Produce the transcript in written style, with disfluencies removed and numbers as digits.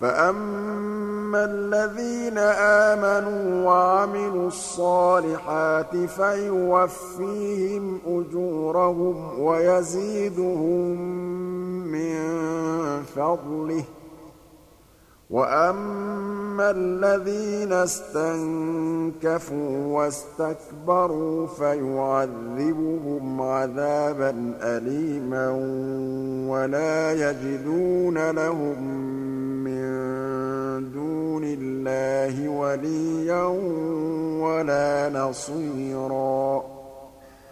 فَأَمَّا الَّذِينَ آمَنُوا وَعَمِلُوا الصَّالِحَاتِ فَيُوَفِّيهِمْ أُجُورَهُمْ وَيَزِيدُهُم مِّن فَضْلِهِ ۖ وَأَمَّا الَّذِينَ اسْتَنكَفُوا وَاسْتَكْبَرُوا فَيُعَذِّبُهُمْ عَذَابًا أَلِيمًا وَلَا يَجِدُونَ لَهُم مِّن دُونِ اللَّهِ وَلِيًّا وَلَا نَصِيرًا